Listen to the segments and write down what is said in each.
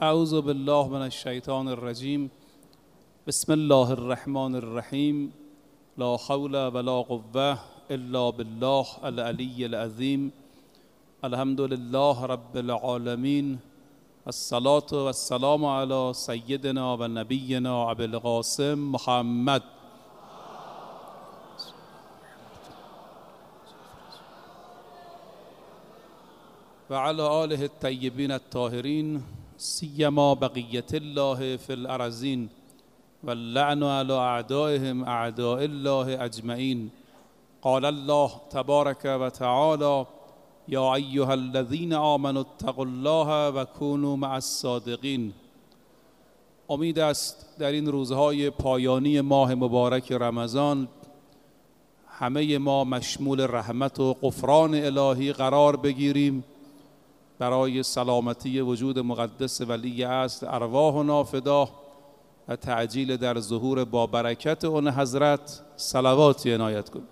اعوذ بالله من الشیطان الرجیم. بسم الله الرحمن الرحیم. لا حول ولا قوة الا بالله العلی العظیم. الحمد لله رب العالمین. الصلاة والسلام علی سیدنا و نبینا ابی القاسم محمد و علی آله الطیبین الطاهرین، سیما بقیت الله فی الارضین و اللعن علی اعدائهم اعداء الله اجمعین. قال الله تبارک و تعالی: یا ایها الذین آمنوا اتقوا الله و کونوا مع الصادقین. امید است در این روزهای پایانی ماه مبارک رمضان همه ما مشمول رحمت و غفران الهی قرار بگیریم برای سلامتی وجود مقدس ولی اصل ارواحنا فدا و تعجیل در ظهور با برکت اون حضرت صلواتی عنایت کنیم.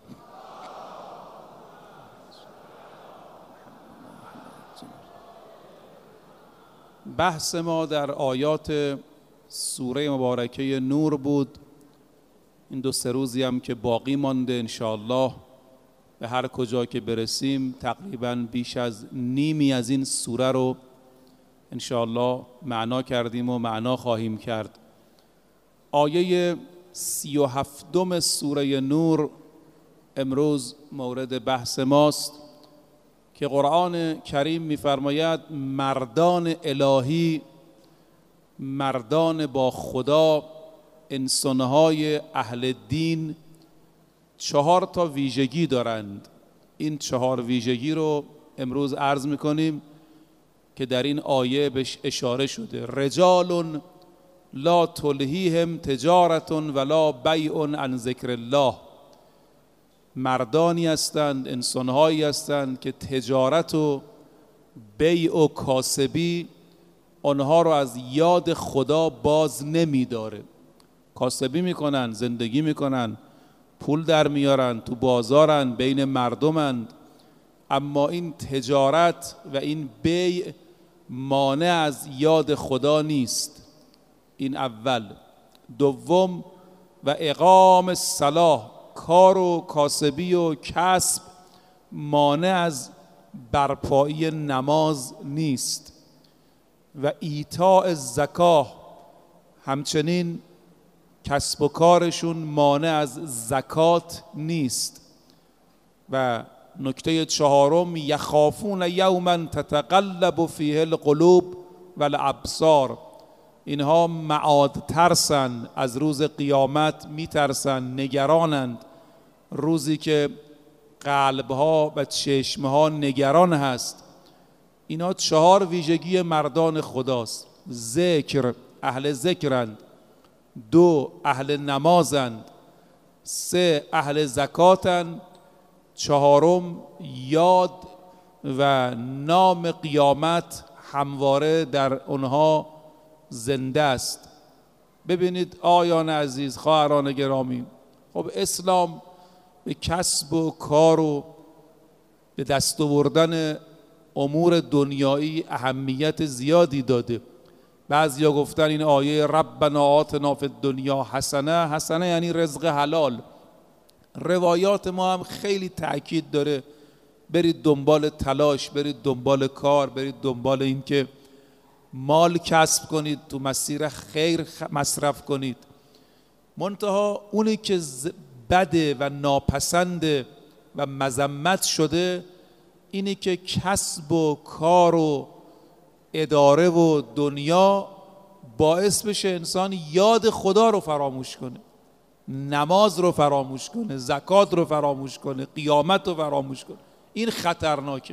بحث ما در آیات سوره مبارکه نور بود. این 2-3 روزی هم که باقی مانده انشاءالله به هر کجا که برسیم تقریبا بیش از نیمی از این سوره رو انشاءالله معنا کردیم و معنا خواهیم کرد. آیه 37 سوره نور امروز مورد بحث ماست که قرآن کریم می‌فرماید مردان الهی، مردان با خدا، انسان‌های اهل دین 4 ویژگی دارند. این 4 ویژگی رو امروز عرض میکنیم که در این آیه بهش اشاره شده. رجال لا تلهیهم تجارت ولا بیع عن ذکر الله. مردانی هستند، انسانهایی هستند که تجارت و بیع و کاسبی آنها رو از یاد خدا باز نمیداره. کاسبی میکنن، زندگی میکنن، پول در میارن، تو بازارن، بین مردمند، اما این تجارت و این بیع مانع از یاد خدا نیست. این اول. دوم و اقام الصلاة، کار و کاسبی و کسب مانع از برپایی نماز نیست. و ایتاء الزکاه، همچنین کسب و کارشون مانع از زکات نیست. و نکته 4 یخافون یوما تتقلب فیه القلوب والابصار. اینها معاد ترسن، از روز قیامت میترسن، نگرانند، روزی که قلبها و چشمها نگران هست. اینها 4 ویژگی مردان خداست. ذکر، اهل ذکرند. 2 اهل نمازند. 3 اهل زکاتند. 4 یاد و نام قیامت همواره در اونها زنده است. ببینید آیان عزیز، خواهران گرامی، خب اسلام به کسب و کار و به دست آوردن امور دنیایی اهمیت زیادی داده. بعضیا گفتن این آیه ربنا آتنا فی الدنیا حسنه، حسنه یعنی رزق حلال. روایات ما هم خیلی تأکید داره برید دنبال تلاش، برید دنبال کار، برید دنبال این که مال کسب کنید، تو مسیر خیر مصرف کنید. منتها اونی که بده و ناپسنده و مذمت شده اینی که کسب و کار و اداره و دنیا باعث بشه انسان یاد خدا رو فراموش کنه، نماز رو فراموش کنه، زکات رو فراموش کنه، قیامت رو فراموش کنه. این خطرناکه.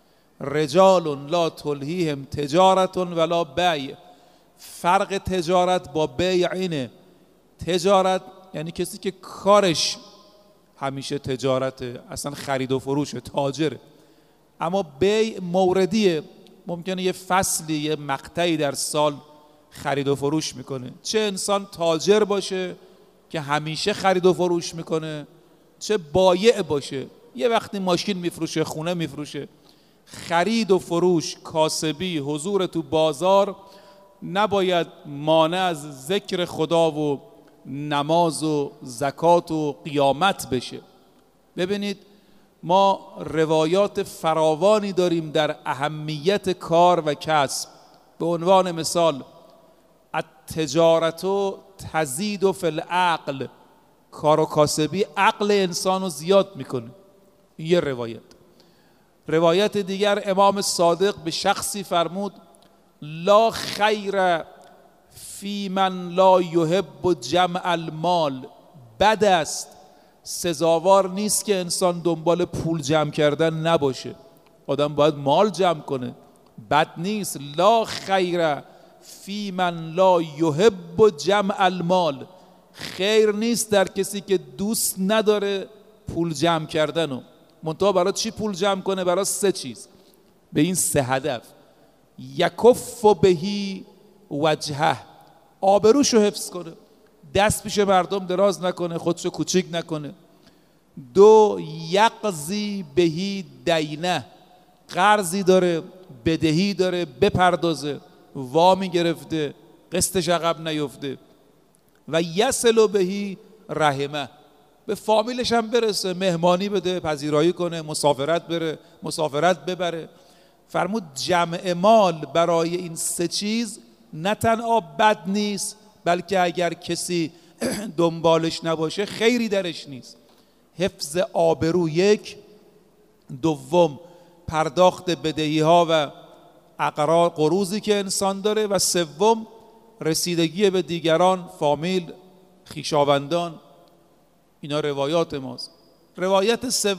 رجال لا تلهیهم تجارت ولا بیع. فرق تجارت با بیع اینه. تجارت یعنی کسی که کارش همیشه تجارته، اصلا خرید و فروشه، تاجره. اما بیع موردیه، ممکنه یه فصلی، یه مقطعی در سال خرید و فروش میکنه. چه انسان تاجر باشه که همیشه خرید و فروش میکنه، چه بایع باشه یه وقتی ماشین میفروشه، خونه میفروشه. خرید و فروش، کاسبی، حضور تو بازار نباید مانع از ذکر خدا و نماز و زکات و قیامت بشه. ببینید ما روایات فراوانی داریم در اهمیت کار و کسب. به عنوان مثال التجارت تزید فی العقل، کار و کاسبی عقل انسان رو زیاد میکنه. یه روایت دیگر امام صادق به شخصی فرمود لا خیر فی من لا یحب جمع المال، بد است، سزاوار نیست که انسان دنبال پول جمع کردن نباشه. آدم باید مال جمع کنه، بد نیست. لا خیر فی من لا یحب جمع المال، خیر نیست در کسی که دوست نداره پول جمع کردنو. منتها برای چی پول جمع کنه؟ برای 3 چیز، به این 3 هدف: یکف بهی وجهه، آبروشو حفظ کنه، دست پیش مردم دراز نکنه، خودشو کوچیک نکنه. 2 یقضی بهی دینه، قرضی داره، بدهی داره، بپردازه، وامی گرفته، قسطش عقب نیفته. و یصل بهی رحمه، به فامیلش هم برسه، مهمانی بده، پذیرایی کنه، مسافرت بره، مسافرت ببره. فرمود جمع مال برای این 3 چیز نه تنها بد نیست، بلکه اگر کسی دنبالش نباشه خیری درش نیست. حفظ آبرو 1، 2 پرداخت بدهی ها و اقراض قروضی که انسان داره، و 3 رسیدگی به دیگران، فامیل، خویشاوندان. اینا روایات ماست. روایت 3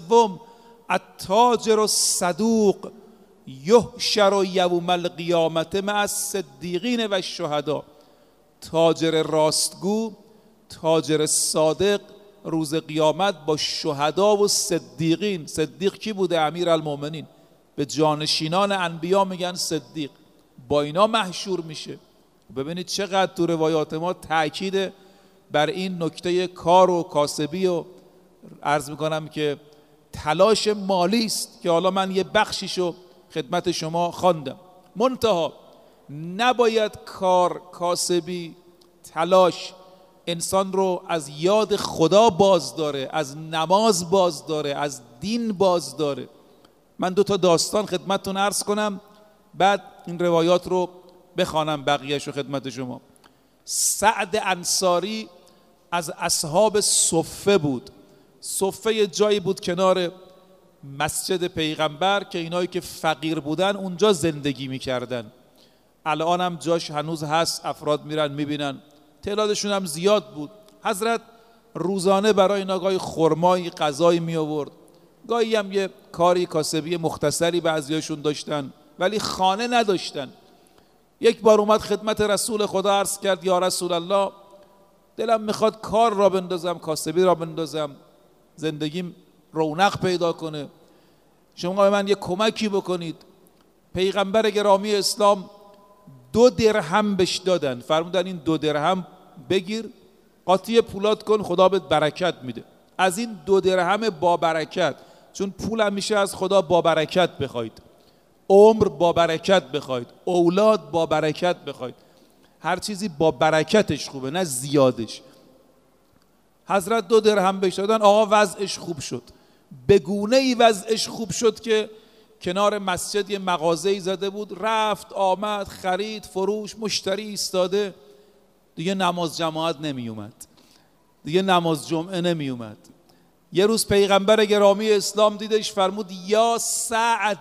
التاجر الصدوق یحشر یوم القیامت مع الصدیقین و الشهدا، تاجر راستگو، تاجر صادق روز قیامت با شهدا و صدیقین. صدیق کی بوده؟ امیرالمومنین. به جانشینان انبیا میگن صدیق، با اینا محشور میشه. ببینید چقدر تو روایات ما تأکید بر این نکته کار و کاسبی و عرض میکنم که تلاش مالی است که حالا من یه بخشیشو خدمت شما خواندم. منتها نباید کار، کاسبی، تلاش انسان رو از یاد خدا باز داره، از نماز باز داره، از دین باز داره. من 2 داستان خدمتتون عرض کنم، بعد این روایات رو بخوانم بقیه‌شو خدمت شما. سعد انصاری از اصحاب صفه بود. صفه جایی بود کنار مسجد پیغمبر که اینایی که فقیر بودن اونجا زندگی میکردن. الان هم جاش هنوز هست، افراد میرن میبینن، تعدادشون هم زیاد بود. حضرت روزانه برای اینا گاهی خرمایی، غذایی می آورد، گاهی هم یه کاری کاسبی مختصری بعضیاشون داشتن ولی خانه نداشتن. یک بار اومد خدمت رسول خدا عرض کرد یا رسول الله، دلم میخواد کار را بندازم، کاسبی را بندازم، زندگیم رونق پیدا کنه، شما به من یه کمکی بکنید. پیغمبر گرامی اسلام 2 درهم بهش دادن، فرمودن این 2 درهم بگیر، قاطی پولات کن، خدا بهت برکت میده. از این 2 درهم با برکت، چون پول همیشه از خدا با برکت بخواید، عمر با برکت بخواید، اولاد با برکت بخواید، هر چیزی با برکتش خوبه نه زیادش. حضرت 2 درهم بهش دادن، آقا وضعش خوب شد، به گونه‌ای وضعش خوب شد که کنار مسجد یه مغازه‌ای زده بود، رفت آمد، خرید فروش، مشتری ایستاده، دیگه نماز جماعت نمی اومد، دیگه نماز جمعه نمی اومد. یه روز پیغمبر گرامی اسلام دیدش، فرمود یا سعد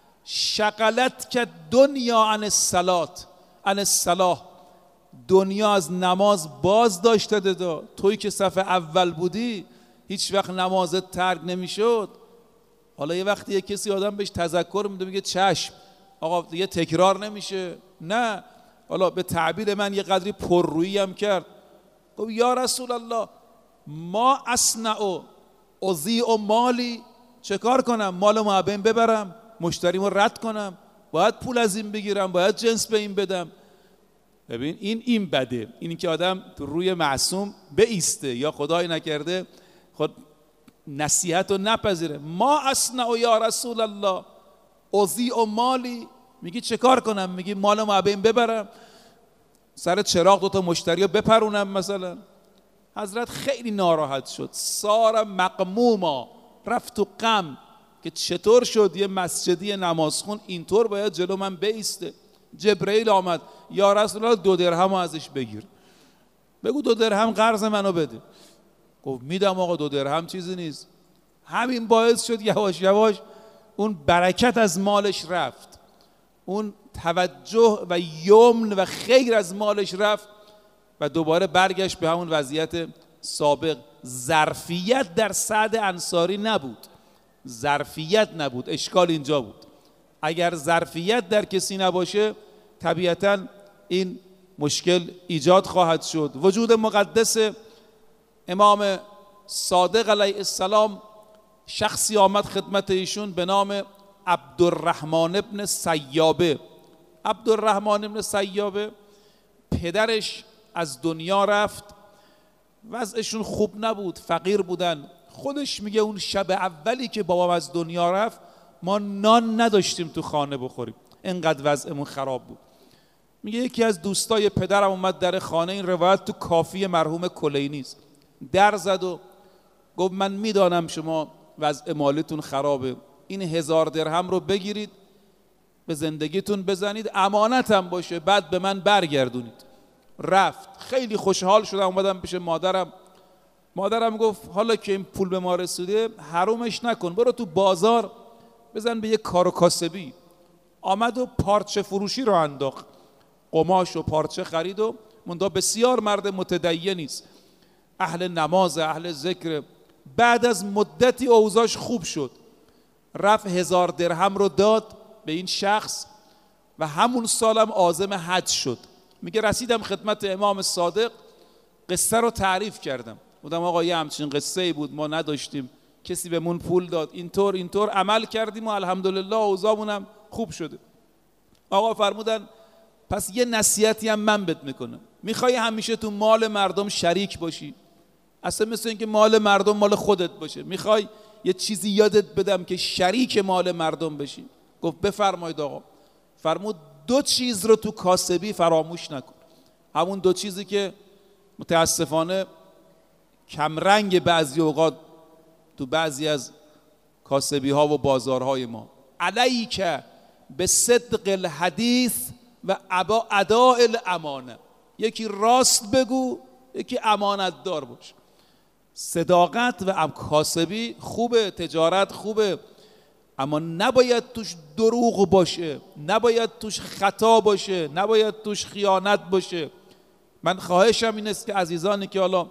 شغلت که دنیا عن الصلات عن الصلاه، دنیا از نماز باز داشته ده، توی که صف اول بودی هیچ وقت نمازت ترک نمیشد. حالا یه وقتی یه کسی آدم بهش تذکر میده، میگه چشم آقا دیگه تکرار نمیشه، نه حالا به تعبیر من یه قدری پررویی هم کرد. گفت یا رسول الله ما اصنع اضیع مالی، چه کار کنم؟ مال معبین ببرم، مشتریمو رد کنم، باید پول از این بگیرم، باید جنس به این بدم. ببین این بده، این که آدم تو روی معصوم بایسته یا خدای نکرده خود نصیحت رو نپذیره. ما اصنع یا رسول الله اضیع مالی، میگی چه کار کنم؟ میگی مال معبین ببرم. سر چراغ 2 تا مشتری بپرونم مثلا. حضرت خیلی ناراحت شد، سار مقموما، رفت تو غم که چطور شد یه مسجدی نمازخون اینطور باید جلو من بیسته. جبرئیل آمد، یا رسول الله 2 درهم ازش بگیر، بگو 2 درهم قرض منو بده. گفت میدم آقا، 2 درهم چیزی نیست. همین باعث شد یواش یواش اون برکت از مالش رفت، اون توجه و یمن و خیر از مالش رفت و دوباره برگشت به همون وضعیت سابق. ظرفیت در سعد انصاری نبود، ظرفیت نبود، اشکال اینجا بود. اگر ظرفیت در کسی نباشه طبیعتاً این مشکل ایجاد خواهد شد. وجود مقدس امام صادق علیه السلام، شخصی آمد خدمت ایشون به نام عبدالرحمن ابن سیابه. عبدالرحمن ابن سیابه پدرش از دنیا رفت، وضعشون خوب نبود، فقیر بودن. خودش میگه اون شب اولی که بابام از دنیا رفت ما نان نداشتیم تو خانه بخوریم، اینقدر وضعمون خراب بود. میگه یکی از دوستای پدرم اومد در خانه، این روایت تو کافی مرحوم کلینی است، در زد و گفت من میدانم شما وضع مالیتون خرابه، این 1000 درهم رو بگیرید به زندگیتون بزنید، امانتم باشه، بعد به من برگردونید. رفت. خیلی خوشحال شدم، اومدم پیش مادرم گفت حالا که این پول به ما رسیده حرومش نکن، برو تو بازار بزن به یک کار و کاسبی. آمد و پارچه فروشی رو انداخت، قماش و پارچه خرید و منتها بسیار مرد متدینی است، اهل نماز، اهل ذکر. بعد از مدتی اوضاعش خوب شد، رفت 1000 درهم رو داد به این شخص و همون سالم عازم حج شد. میگه رسیدم خدمت امام صادق، قصه رو تعریف کردم، بودم آقا یه همچین قصه ای بود، ما نداشتیم، کسی بهمون پول داد، اینطور عمل کردیم و الحمدلله اوضاعمونم خوب شده. آقا فرمودن پس یه نصیحتی هم من بهت میکنم، میخوای همیشه تو مال مردم شریک باشی، اصلا مثل اینکه مال مردم مال خودت باشه، میخوای یه چیزی یادت بدم که شریک مال مردم بشی؟ گفت بفرمایید آقا. فرمود 2 چیز رو تو کاسبی فراموش نکن. همون 2 چیزی که متاسفانه کمرنگ بعضی اوقات تو بعضی از کاسبی ها و بازارهای ما. علیک به صدق الحدیث و اداء الامانه. یکی راست بگو، یکی امانت دار باش. صداقت و کاسبی خوبه، تجارت خوبه، اما نباید توش دروغ باشه، نباید توش خطا باشه، نباید توش خیانت باشه. من خواهشم این است که عزیزانی که حالا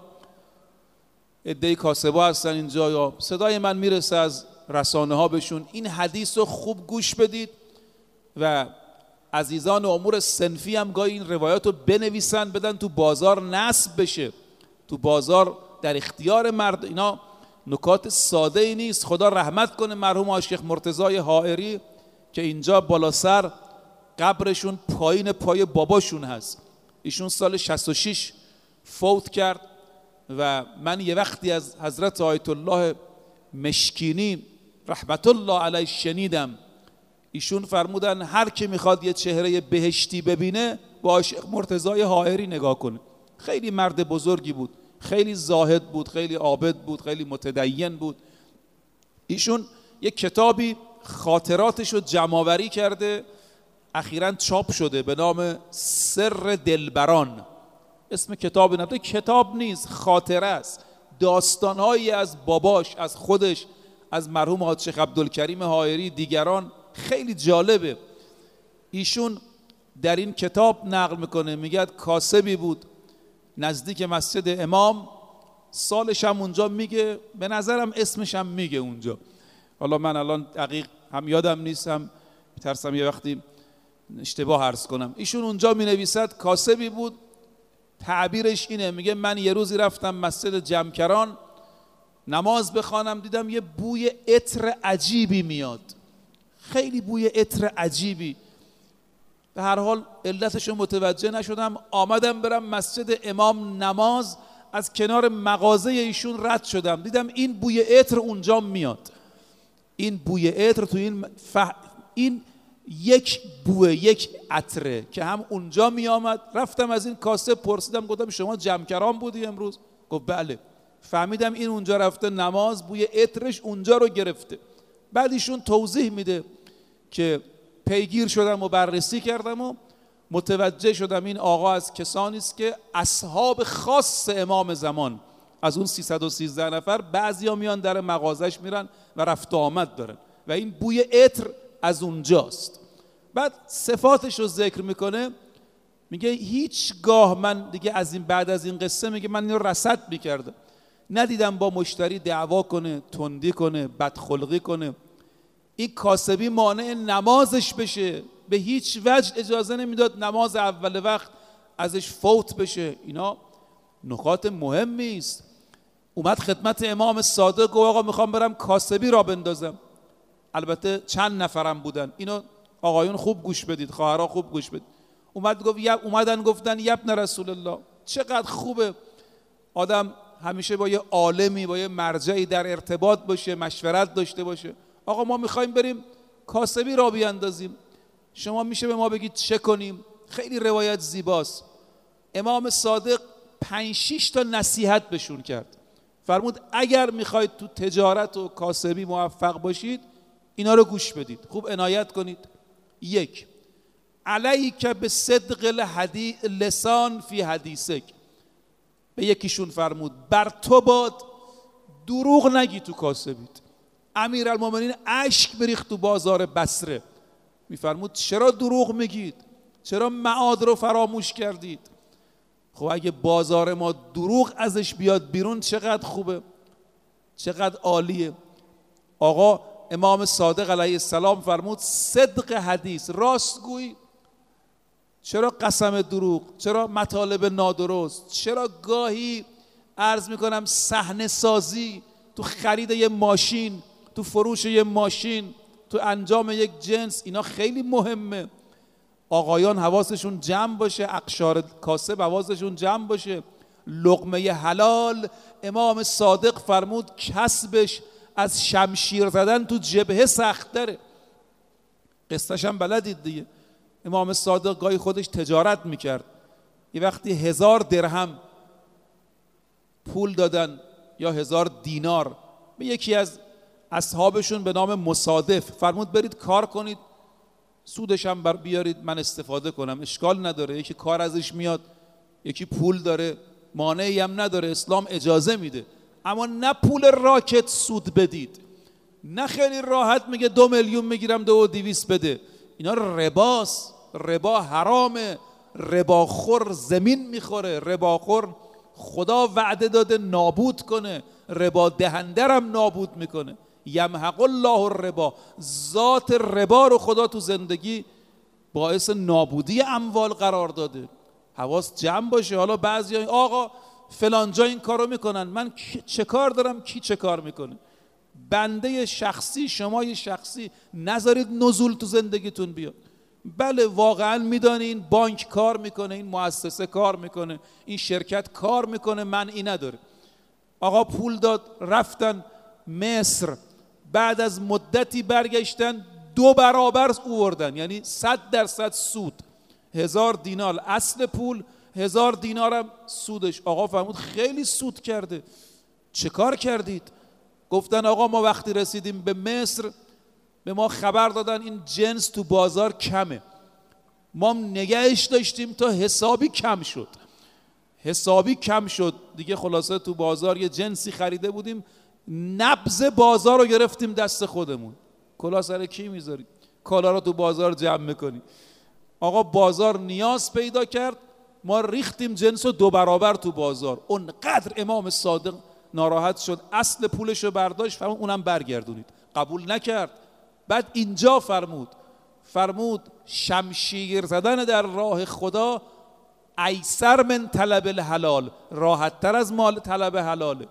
عده‌ای کاسبا هستن اینجا یا صدای من میرسه از رسانه ها بهشون، این حدیث رو خوب گوش بدید و عزیزان امور صنفی هم گاهی این روایات رو بنویسن بدن تو بازار نصب بشه، تو بازار در اختیار مرد. اینا نکات ساده ای نیست. خدا رحمت کنه مرحوم شیخ مرتضی حائری که اینجا بالا سر قبرشون پایین پای باباشون هست. ایشون سال 66 فوت کرد و من یه وقتی از حضرت آیت الله مشکینی رحمت الله علیه شنیدم، ایشون فرمودن هر کی میخواد یه چهره بهشتی ببینه با شیخ مرتضی حائری نگاه کنه. خیلی مرد بزرگی بود، خیلی زاهد بود، خیلی عابد بود، خیلی متدین بود. ایشون یک کتابی خاطراتش رو جمع‌آوری کرده، اخیراً چاپ شده به نام سر دلبران. اسم کتاب نبوده، کتاب نیست، خاطره است، داستانهایی از باباش، از خودش، از مرحوم حاج شیخ عبدالکریم حائری، دیگران. خیلی جالبه. ایشون در این کتاب نقل میکنه، میگه کاسبی بود نزدیک مسجد امام، سالش هم اونجا میگه، به نظرم اسمش هم میگه اونجا، حالا من الان دقیق هم یادم نیستم، میترسم یه وقتی اشتباه عرض کنم. ایشون اونجا مینویسد کاسبی بود، تعبیرش اینه، میگه من یه روزی رفتم مسجد جمکران نماز بخوانم، دیدم یه بوی عطر عجیبی میاد، خیلی بوی عطر عجیبی. به هر حال علتشو متوجه نشدم، آمدم برم مسجد امام نماز، از کنار مغازه ایشون رد شدم، دیدم این بوی عطر اونجا میاد. این بوی عطر تو این یک بوه، یک عطره که هم اونجا می آمد. رفتم از این کاسب پرسیدم، گفتم شما جمکران بودی امروز؟ گفت بله. فهمیدم این اونجا رفته نماز، بوی عطرش اونجا رو گرفته. بعد ایشون توضیح میده که پیگیر شدم و بررسی کردم و متوجه شدم این آقا از کسانی است که اصحاب خاص امام زمان، از اون 313 نفر بعضیا میان در مغازش میرن و رفت و آمد دارن و این بوی عطر از اونجاست. بعد صفاتش رو ذکر میکنه، میگه هیچگاه من دیگه از این بعد از این قصه، میگه من اینو رصد میکردم، ندیدم با مشتری دعوا کنه، تندی کنه، بدخلقی کنه. این کاسبی مانع نمازش بشه، به هیچ وجه اجازه نمیداد نماز اول وقت ازش فوت بشه. اینا نکات مهمی است. اومد خدمت امام صادق گفت آقا میخوام برم کاسبی را بندازم. البته چند نفرم بودن، اینو آقایون خوب گوش بدید، خواهرها خوب گوش بدید. اومدن گفتن ابن رسول الله، چقدر خوبه آدم همیشه با یه عالمی، با یه مرجعی در ارتباط باشه، مشورت داشته باشه. آقا ما میخوایم بریم کاسبی را بیاندازیم، شما میشه به ما بگید چه کنیم؟ خیلی روایت زیباست. امام صادق 5-6 تا نصیحت بهشون کرد. فرمود اگر میخواید تو تجارت و کاسبی موفق باشید اینا رو گوش بدید، خوب عنایت کنید. 1 علیک به صدق لسان فی حدیثک. به یکیشون فرمود بر تو باد دروغ نگی تو کاسبیت. امیرالمومنین اشک بریخت تو بازار بصره، میفرمود چرا دروغ میگید؟ چرا معاد رو فراموش کردید؟ خب اگه بازار ما دروغ ازش بیاد بیرون چقدر خوبه، چقدر عالیه. آقا امام صادق علیه السلام فرمود صدق حدیث، راستگویی. چرا قسم دروغ؟ چرا مطالب نادرست؟ چرا گاهی عرض میکنم صحنه سازی تو خرید یه ماشین، تو فروش یه ماشین، تو انجام یک جنس، اینا خیلی مهمه. آقایان حواسشون جمع باشه، اقشار کاسب حواسشون جمع باشه. لقمه حلال امام صادق فرمود کسبش از شمشیر زدن تو جبهه سخت داره. قصهش هم بلدید دیگه. امام صادق گاهی خودش تجارت میکرد، یه وقتی 1000 درهم پول دادن یا 1000 دینار به یکی از اصحابشون به نام مصادف، فرمود برید کار کنید، سودش هم بر بیارید من استفاده کنم. اشکال نداره، یکی کار ازش میاد، یکی پول داره، مانعی هم نداره، اسلام اجازه میده. اما نه پول راکت سود بدید، نه خیلی راحت میگه 2 میلیون میگیرم 2,200 بده. اینا رباست، ربا حرامه، رباخور زمین میخوره، رباخور خدا وعده داده نابود کنه، ربا دهندرم نابود میکنه. یمحق الله الربا، ذات ربا رو خدا تو زندگی باعث نابودی اموال قرار داده. حواس جمع باشه. حالا بعضی آقا فلان جا این کارو میکنن، من چه کار دارم؟ کی چه کار میکنه؟ بنده شخصی، شمای شخصی، نذارید نزول تو زندگیتون بیاد. بله واقعا میدانین بانک کار میکنه، این مؤسسه کار میکنه، این شرکت کار میکنه، منعی نداره. آقا پول داد رفتن مصر، بعد از مدتی برگشتن 2 برابر اووردن، یعنی 100% سود. 1000 دینار اصل پول، 1000 دینار هم سودش. آقا فرمود خیلی سود کرده، چه کار کردید؟ گفتن آقا ما وقتی رسیدیم به مصر به ما خبر دادن این جنس تو بازار کمه، ما نگهش داشتیم تا حسابی کم شد، حسابی کم شد دیگه. خلاصه تو بازار یه جنسی خریده بودیم، نبض بازار رو گرفتیم دست خودمون. کلا سر کی میذاری؟ کالا رو تو بازار جمع میکنی. آقا بازار نیاز پیدا کرد، ما ریختیم جنس رو 2 برابر تو بازار. اونقدر امام صادق ناراحت شد، اصل پولش رو برداشت، فرمود اونم برگردونید. قبول نکرد. بعد اینجا فرمود شمشیر زدن در راه خدا ایسر من طلب الحلال، راحت تر از مال طلب حلاله.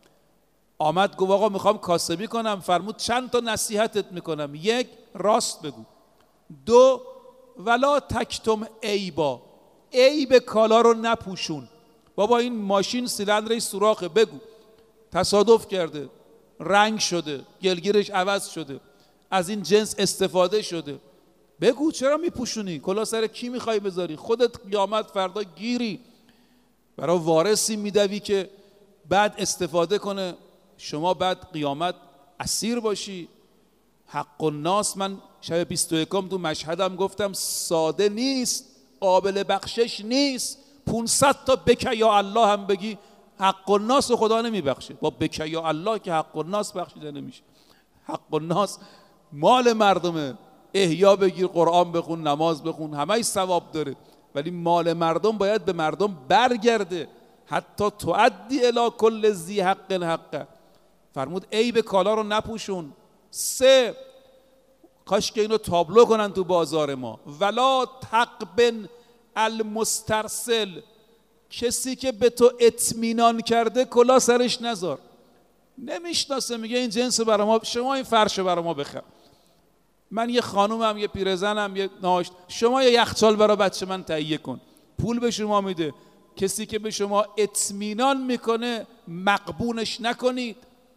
آمد گفت آقا میخوام کاسبی کنم. فرمود چند تا نصیحتت میکنم. 1 راست بگو. 2 ولا تکتم عیبا، عیب کالا رو نپوشون. بابا این ماشین سیلندرش سوراخه، بگو تصادف کرده، رنگ شده، گلگیرش عوض شده، از این جنس استفاده شده، بگو چرا میپوشونی؟ کلاه سر کی میخوای بذاری؟ خودت قیامت فردا گیری، برای وارثی میدوی که بعد استفاده کنه، شما بعد قیامت اسیر باشی. حق الناس، من شب 21 تو مشهدم گفتم ساده نیست، قابل بخشش نیست. 500 تا بک یا الله هم بگی حق الناس رو خدا نمیبخشه، با بک یا الله که حق الناس بخشیده نمیشه. حق الناس مال مردمه، احیا بگیر، قرآن بخون، نماز بخون، همه ثواب داره، ولی مال مردم باید به مردم برگرده. حتی تؤدی الی کل ذی حق حقه. فرمود عیب کالا رو نپوشون. 3 کاش که اینو تابلو کنن تو بازار ما. ولا تقبن المسترسل، کسی که به تو اطمینان کرده کلا سرش نذار. نمیشناسه، میگه این جنس برای ما، شما این فرش برای ما بخر. من یه خانومم، یه پیرزنم، یه ناشت، شما یه یخچال برای بچه من تهیه کن. پول به شما میده. کسی که به شما اطمینان میکنه مقبونش نکنید.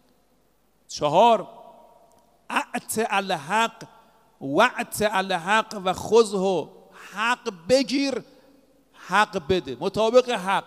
4 اعت الحق وعت الحق و خذه، حق بگیر، حق بده، مطابق حق.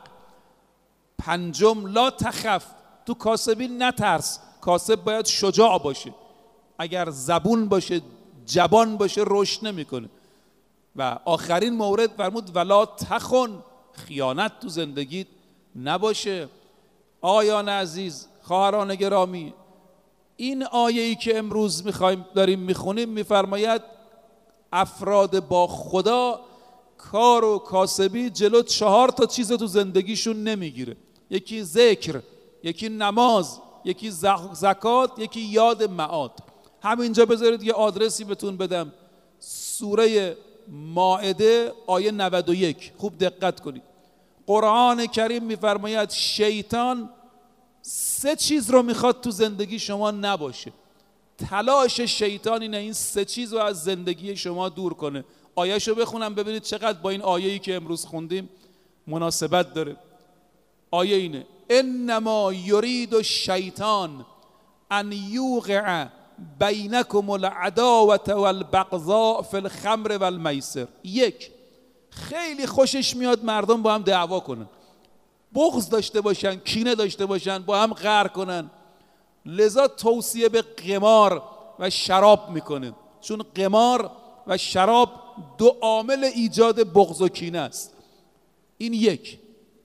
5 لا تخف، تو کاسبی نترس. کاسب باید شجاع باشه، اگر زبون باشه، جبان باشه، رشد نمیکنه. و آخرین مورد فرمود ولا تخن، خیانت تو زندگیت نباشه. آیان عزیز، خواهران گرامی، این آیه‌ای که امروز داریم میخونیم میفرماید افراد با خدا کار و کاسبی جلو 4 تا چیز تو زندگیشون نمیگیره. یکی ذکر، یکی نماز، یکی زکات، یکی یاد معاد. همینجا بذارید یه آدرسی بهتون بدم. سوره مائده آیه 91، خوب دقت کنید. قرآن کریم میفرماید شیطان 3 چیز رو میخواد تو زندگی شما نباشه. تلاش شیطان اینه این 3 چیز رو از زندگی شما دور کنه. آیه‌شو بخونم ببینید چقدر با این آیه‌ای که امروز خوندیم مناسبت داره. آیه اینه انما یرید الشیطان ان یوقع بینکم العداوة والبغضاء فی الخمر والمیسر. 1 خیلی خوشش میاد مردم با هم دعوا کنن، بغض داشته باشن، کینه داشته باشن، با هم قهر کنن. لذا توصیه به قمار و شراب میکنه، چون قمار و شراب 2 عامل ایجاد بغض و کینه است. این 1.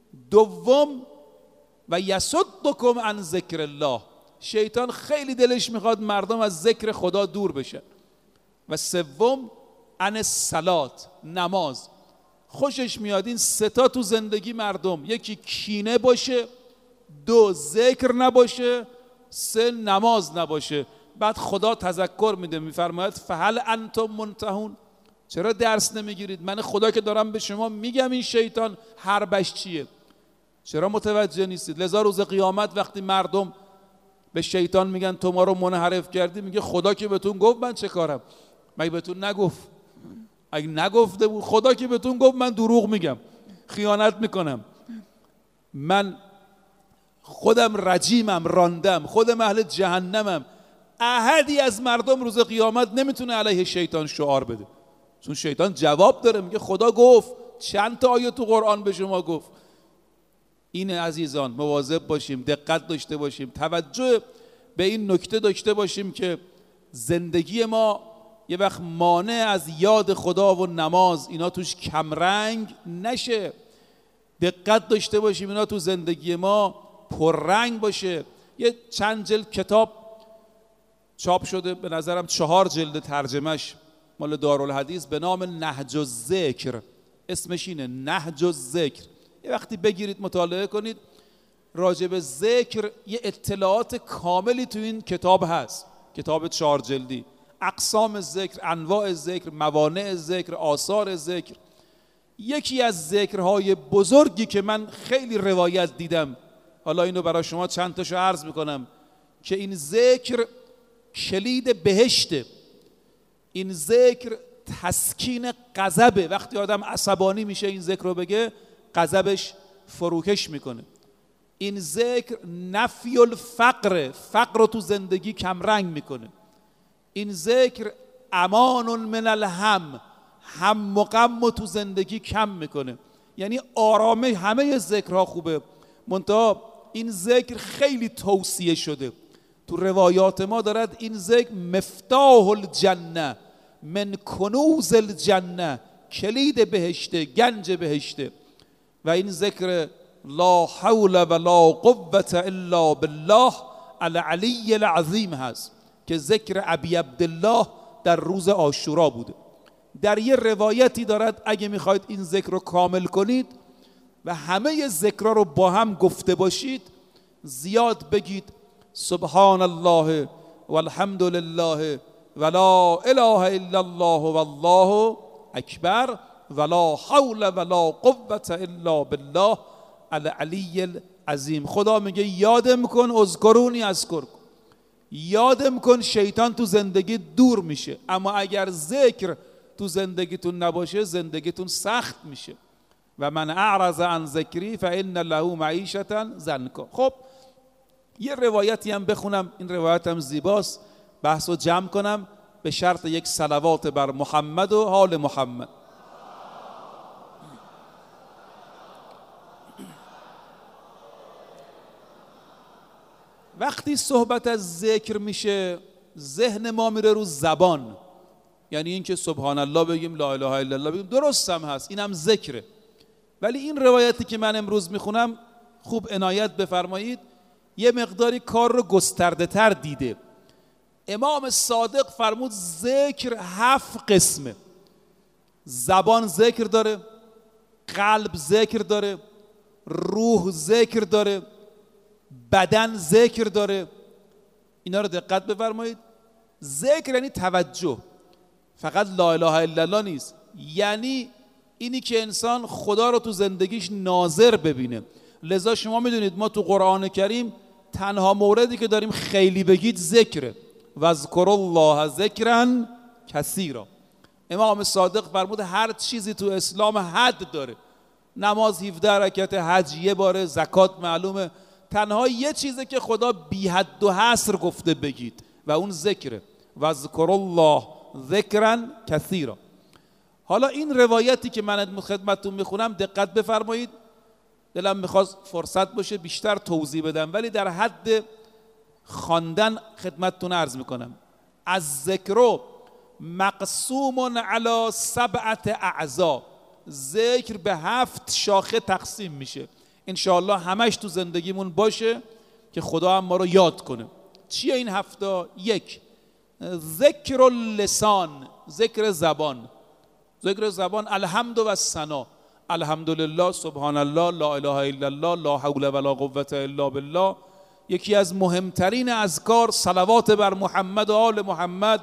2 و یصدکم عن ذکر الله، شیطان خیلی دلش میخواد مردم از ذکر خدا دور بشن. و 3 عن الصلات، نماز. خوشش میاد این 3 تا تو زندگی مردم، 1 کینه باشه، 2 ذکر نباشه، 3 نماز نباشه. بعد خدا تذکر میده، میفرماید فهل انتم منتهون، چرا درس نمیگیرید؟ من خدا که دارم به شما میگم این شیطان حربش چیه، چرا متوجه نیستید؟ لذا روز قیامت وقتی مردم به شیطان میگن تو ما رو منحرف کردی، میگه خدا که بهتون گفت من چه کارم؟ مگه بهتون نگفت؟ اگه نگفته بود، خدا که بهتون گفت من دروغ میگم، خیانت میکنم، من خودم رجیمم، راندم، خودم اهل جهنمم. احدی از مردم روز قیامت نمیتونه علیه شیطان شعار بده، چون شیطان جواب داره، میگه خدا گفت. چند تا آیه تو قرآن به شما گفت. این عزیزان مواظب باشیم، دقت داشته باشیم، توجه به این نکته داشته باشیم که زندگی ما یه وقت مانع از یاد خدا و نماز اینا توش کمرنگ نشه. دقت داشته باشیم اینا تو زندگی ما پررنگ باشه. یه چند جلد کتاب چاپ شده، به نظرم 4 جلد ترجمهش مال دارالحدیث، به نام نهج الذکر. اسمش اینه، نهج الذکر. یه وقتی بگیرید مطالعه کنید، راجع به ذکر یه اطلاعات کاملی تو این کتاب هست. کتاب 4 جلدی، اقسام ذکر، انواع ذکر، موانع ذکر، آثار ذکر. یکی از ذکرهای بزرگی که من خیلی روایت دیدم، حالا اینو برای شما چند تاشو عرض میکنم، که این ذکر کلید بهشته. این ذکر تسکین غضبه. وقتی آدم عصبانی میشه این ذکر رو بگه، غضبش فروکش میکنه. این ذکر نفی الفقر، فقر رو تو زندگی کمرنگ میکنه. این ذکر امان من الهم، هم و غم رو تو زندگی کم میکنه. یعنی آرامش. همه ذکرها خوبه، منتها این ذکر خیلی توصیه شده. تو روایات ما دارد این ذکر مفتاح الجنه من کنوز الجنه، کلید بهشته، گنج بهشته. و این ذکر لا حول ولا قوة الا بالله العلی العظیم هست که ذکر ابی عبدالله در روز عاشورا بوده. در یه روایتی دارد اگه میخواید این ذکر رو کامل کنید و همه ذکرها رو با هم گفته باشید، زیاد بگید سبحان الله والحمد لله ولا اله الا الله والله اکبر ولا حول ولا قوة الا بالله العلی العظیم. خدا میگه یادم کن، اذکرونی اذکرکم، یادم کن، شیطان تو زندگی دور میشه. اما اگر ذکر تو زندگیتون نباشه زندگیتون سخت میشه. و من اعرض عن ذکری فان له معیشة ضنکا. خب یه روایتی هم بخونم، این روایت هم زیباست، بحث رو جمع کنم به شرط یک صلوات بر محمد و آل محمد. وقتی صحبت از ذکر میشه ذهن ما میره رو زبان، یعنی اینکه سبحان الله بگیم، لا اله الا الله بگیم، درست هم هست، اینم ذکره. ولی این روایتی که من امروز میخونم خوب عنایت بفرمایید، یه مقداری کار رو گسترده تر دیده. امام صادق فرمود ذکر 7 قسمه. زبان ذکر داره، قلب ذکر داره، روح ذکر داره، بدن ذکر داره. اینا رو دقت بفرمایید. ذکر یعنی توجه، فقط لا اله الا الله نیست، یعنی اینی که انسان خدا رو تو زندگیش ناظر ببینه. لذا شما میدونید ما تو قرآن کریم تنها موردی که داریم خیلی بگید ذکره. واذکروا الله ذکرا کثیرا. امام صادق فرمود هر چیزی تو اسلام حد داره. نماز 17 رکعت، حج یه باره، زکات معلومه. تنها یه چیزه که خدا بی حد و حصر گفته بگید و اون ذکره. واذکروا الله ذکرا کثیرا. حالا این روایتی که من خدمتتون میخونم دقت بفرمایید، دلم میخواست فرصت باشه بیشتر توضیح بدم ولی در حد خواندن خدمتتون عرض میکنم. از ذکر مقسوم علی 7 اعضا، ذکر به 7 شاخه تقسیم میشه. انشاءالله همش تو زندگیمون باشه که خدا هم ما رو یاد کنه. چیه این 7؟ 1 ذکر اللسان، ذکر زبان. ذکر زبان الحمد و الثنا، الحمدلله، سبحان الله، لا اله الا الله، لا حول ولا قوة الا بالله. یکی از مهمترین اذکار صلوات بر محمد و آل محمد.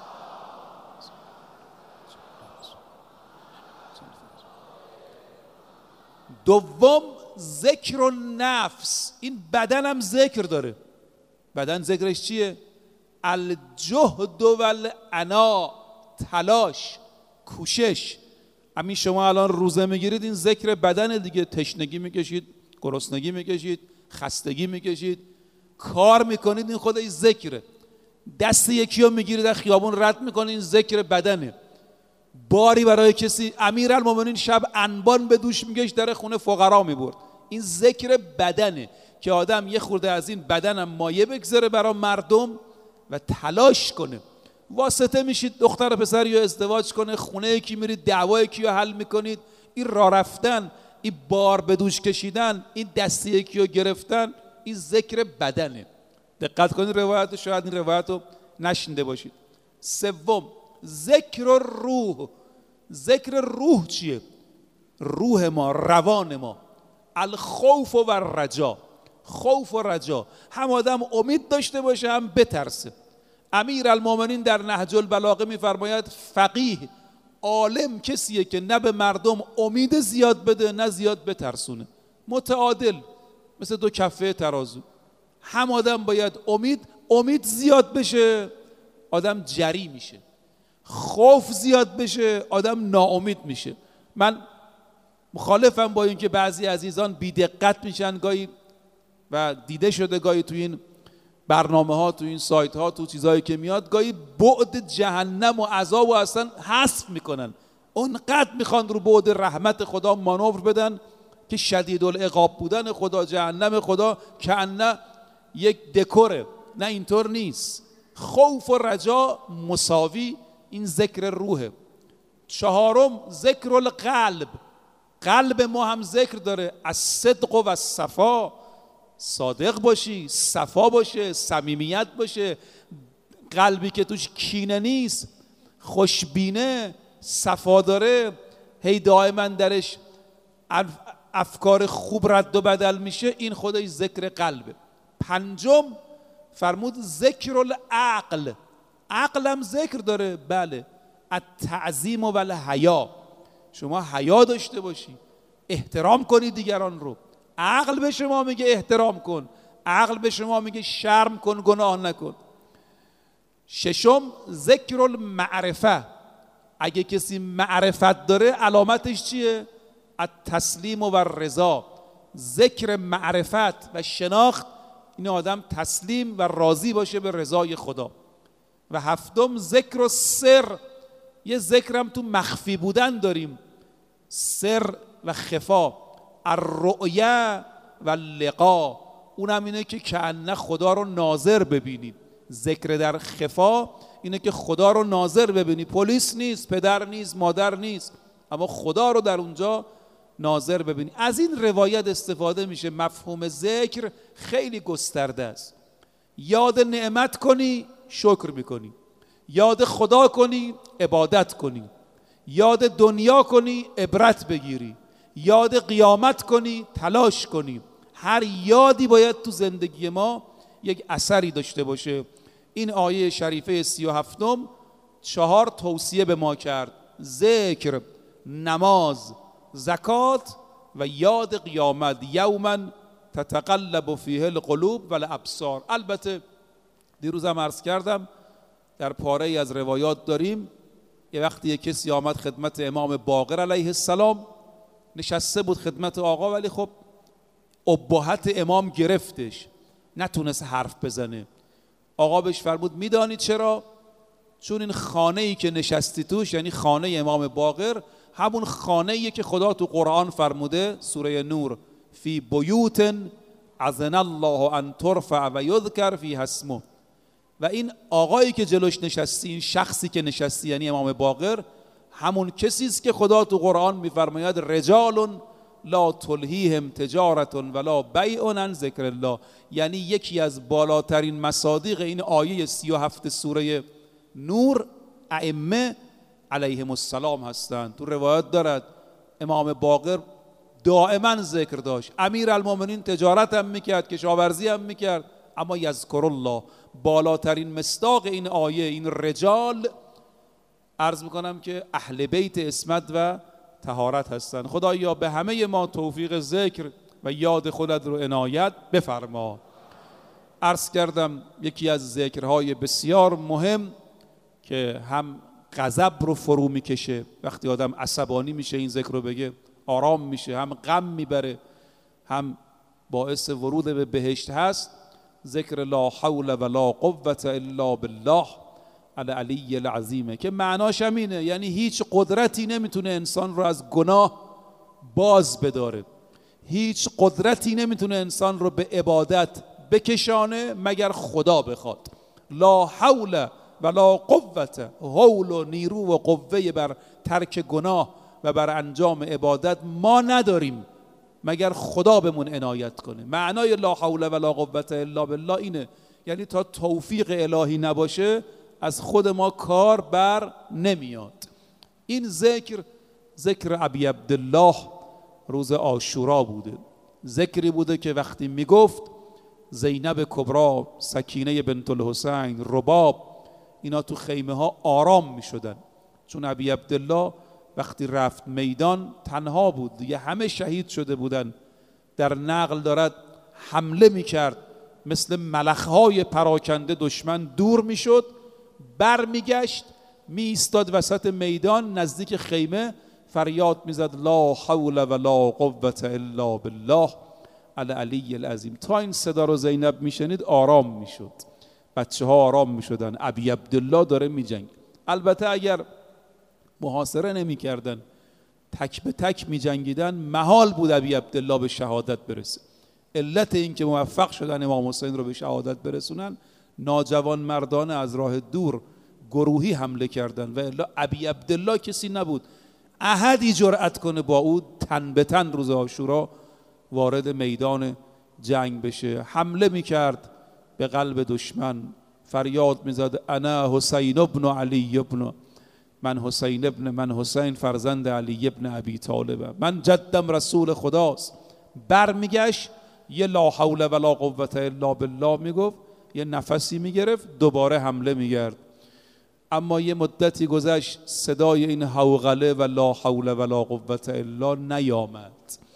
دوم ذکر النفس، این بدن هم ذکر داره. بدن ذکرش چیه؟ الجهد و العناء، تلاش، کوشش. همین شما الان روزه میگیرید، این ذکر بدن دیگه. تشنگی میکشید، گرسنگی میکشید، خستگی میکشید، کار میکنید، این خودش ذکره. دست یکی رو میگیرید در خیابون رد میکنید، این ذکر بدنه. باری برای کسی، امیرالمومنین شب انبان به دوش میگشت در خونه فقرا میبرد، این ذکر بدنه که آدم یه خورده از این بدنم مایه بگذاره برای مردم و تلاش کنه. واسطه میشید دختر پسر یا ازدواج کنه، خونه یکی میرید، دعوای یکی رو حل میکنید. این راه رفتن، این بار به دوش کشیدن، این دست یکی رو گرفتن، این ذکر بدنه. دقت کنید روایت، شاید این روایت رو نشنیده باشید. سوم ذکر روح. ذکر روح چیه؟ روح ما، روان ما. الخوف و الرجا، خوف و رجا. هم آدم امید داشته باشه هم بترسه. امیرالمومنین در نهج البلاغه میفرماید فقیه، عالم کسیه که نه به مردم امید زیاد بده نه زیاد بترسونه، متعادل، مثل 2 کفه ترازو. هم آدم باید امید زیاد بشه، آدم جری میشه. خوف زیاد بشه، آدم ناامید میشه. من مخالفم با این که بعضی عزیزان بی‌دقت میشن گاهی، و دیده شده گاهی تو این برنامه ها، تو این سایت ها، تو چیزهایی که میاد، گاهی بعد جهنم و عذاب و اصلا حذف میکنن. اونقدر میخوان رو بعد رحمت خدا مانور بدن که شدید العقاب بودن خدا، جهنم خدا کأنه یک دکوره. نه، اینطور نیست. خوف و رجا مساوی این ذکر روحه. چهارم ذکر القلب. قلب ما هم ذکر داره. از صدق و صفا، صادق باشی، صفا باشه، صمیمیت باشه، قلبی که توش کینه نیست، خوشبینه، صفا داره، هی دائما درش افکار خوب رد و بدل میشه، این خودش ذکر قلبه. پنجم فرمود ذکر العقل. عقل هم ذکر داره، بله. التعظیم و الحیا، شما حیا داشته باشی، احترام کنی دیگران رو. عقل به شما میگه احترام کن، عقل به شما میگه شرم کن، گناه نکن. ششم ذکر المعرفه. اگه کسی معرفت داره علامتش چیه؟ التسلیم و الرضا. ذکر معرفت و شناخت، این آدم تسلیم و راضی باشه به رضای خدا. و هفتم ذکر السر. یه ذکرم تو مخفی بودن داریم، سر و خفا. الرؤیا و اللقا، اونم اینه که کأنه خدا رو ناظر ببینید. ذکر در خفا اینه که خدا رو ناظر ببینی. پلیس نیست، پدر نیست، مادر نیست، اما خدا رو در اونجا ناظر ببینی. از این روایت استفاده میشه. مفهوم ذکر خیلی گسترده است. یاد نعمت کنی، شکر میکنی. یاد خدا کنی، عبادت کنی. یاد دنیا کنی، عبرت بگیری. یاد قیامت کنی، تلاش کنی. هر یادی باید تو زندگی ما یک اثری داشته باشه. این آیه شریفه 37 4 توصیه به ما کرد: ذکر، نماز، زکات و یاد قیامت. یوما تتقلب فیه القلوب و الابصار. البته دیروزم عرض کردم در پاره ای از روایات داریم یه وقتی یک کسی آمد خدمت امام باقر علیه السلام، نشسته بود خدمت آقا، ولی خب ابهت امام گرفتش، نتونست حرف بزنه. آقا بهش فرمود میدانی چرا؟ چون این خانه ای که نشستی توش، یعنی خانه امام باقر، همون خانه ای که خدا تو قرآن فرموده، سوره نور: فی بیوت اذن الله ان ترفع و یذکر فیها اسمه. و این آقایی که جلوش نشستی، این شخصی که نشستی، یعنی امام باقر، همون کسی است که خدا تو قرآن میفرماید: رجال لا تلهیهم تجارت ولا بیع عن ذکر الله. یعنی یکی از بالاترین مصادیق این آیه 37 سوره نور ائمه علیهم السلام هستند. تو روایت دارد امام باقر دائما ذکر داشت. امیرالمومنین تجارت هم میکرد، کشاورزی هم میکرد، اما یذکر الله. بالاترین مصداق این آیه، این رجال، عرض میکنم که اهل بیت عصمت و طهارت هستند. خدایا به همه ما توفیق ذکر و یاد خودت رو عنایت بفرما. عرض کردم یکی از ذکرهای بسیار مهم که هم غضب رو فرو میکشه، وقتی آدم عصبانی میشه این ذکر رو بگه آرام میشه، هم غم میبره، هم باعث ورود به بهشت هست. ذکر لا حول ولا قوة الا بالله العلی العظیم، که معناش همینه، یعنی هیچ قدرتی نمیتونه انسان رو از گناه باز بداره، هیچ قدرتی نمیتونه انسان رو به عبادت بکشانه مگر خدا بخواد. لا حول ولا قوة، حول و نیرو و قوه بر ترک گناه و بر انجام عبادت ما نداریم مگر خدا بهمون عنایت کنه. معنای لا حول ولا قوة الا بالله اینه، یعنی تا توفیق الهی نباشه از خود ما کار بر نمیاد. این ذکر ابی عبدالله روز عاشورا بوده. ذکری بوده که وقتی میگفت زینب کبرا، سکینه بنت الحسین، رباب، اینا تو خیمه ها آرام میشدن، چون ابی عبدالله وقتی رفت میدان تنها بود دیگه، همه شهید شده بودن. در نقل دارد حمله میکرد، مثل ملخهای پراکنده دشمن دور میشد، بر میگشت، میایستاد وسط میدان نزدیک خیمه، فریاد میزد لا حول ولا قوة الا بالله العلی العظیم. تا این صدا رو زینب میشنید آرام میشد، بچه ها آرام میشدن. ابی عبدالله داره میجنگ. البته اگر محاصره نمیکردن، تک به تک میجنگیدن، محال بود ابی عبدالله به شهادت برسه. علت این که موفق شدن امام حسین رو به شهادت برسونن، ناجوان مردانه از راه دور گروهی حمله کردن و الا ابی عبدالله کسی نبود احدی جرأت کنه با او تن به تن روز عاشورا وارد میدان جنگ بشه. حمله میکرد به قلب دشمن، فریاد میزد انا حسین ابن علی ابن، من حسین ابن، من حسین فرزند علی ابن ابی طالبم، من جدم رسول خداست. برمیگشت یه لا حول ولا قوة الا بالله میگفت، یه نفسی میگرفت، دوباره حمله میگرد. اما یه مدتی گذشت صدای این حوغله و لا حول ولا قوة الا نیامد.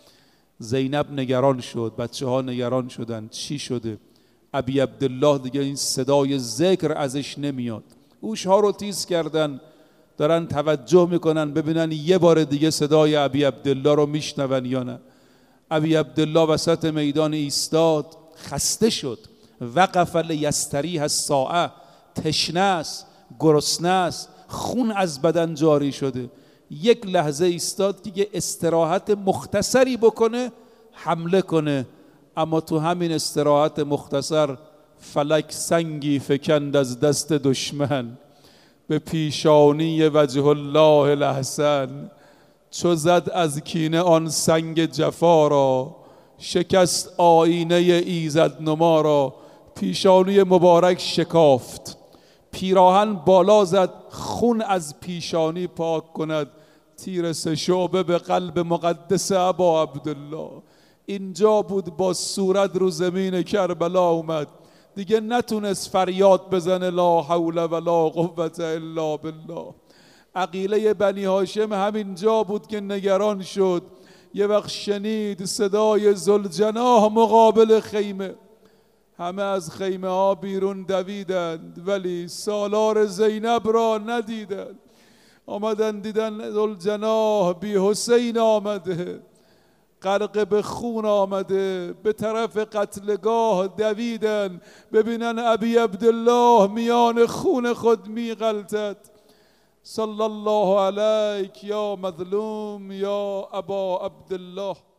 زینب نگران شد، بچه ها نگران شدن چی شده. ابی عبدالله دیگه این صدای ذکر ازش نمیاد. گوشها رو تیز کردن، دارن توجه میکنن ببینن یه بار دیگه صدای ابی عبدالله رو میشنون یا نه. ابی عبدالله وسط میدان ایستاد، خسته شد. وقف لیستریح الساعه، تشنه است، گرسنه است، خون از بدن جاری شده. یک لحظه ایستاد که یه استراحت مختصری بکنه، حمله کنه. اما تو همین استراحت مختصر فلک سنگی فکند از دست دشمن، به پیشانی وجه الله الاحسن. چو زد از کینه آن سنگ جفا را، شکست آینه ایزد نما را. پیشانی مبارک شکافت، پیراهن بالا زد خون از پیشانی پاک کند. تیر سه شعبه به قلب مقدس ابا عبدالله. اینجا بود با صورت رو زمین کربلا اومد، دیگه نتونست فریاد بزنه لا حول ولا قوة الا بالله. عقیله بنی هاشم همینجا بود که نگران شد. یه وقت شنید صدای ذوالجناح مقابل خیمه. همه از خیمه ها بیرون دویدند ولی سالار زینب را ندیدند. آمدن دیدن ذوالجناح بی حسین آمده، غرق به خون آمده، به طرف قتلگاه دویدن ببینن ابی عبدالله میان خون خود میغلطد. صلی الله علیک یا مظلوم یا ابا عبدالله.